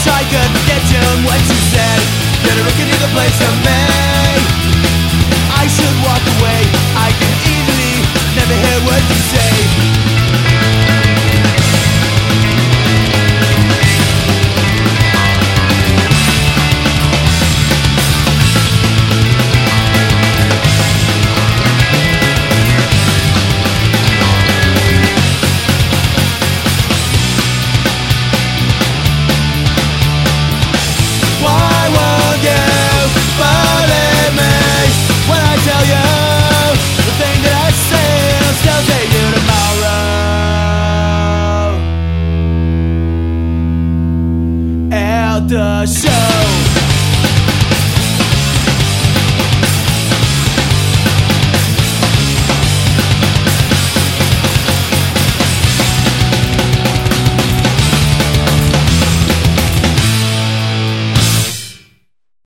wish I could forget you and what you said. That a record is a place for me. I should walk away. I can easily never hear what you say. The show.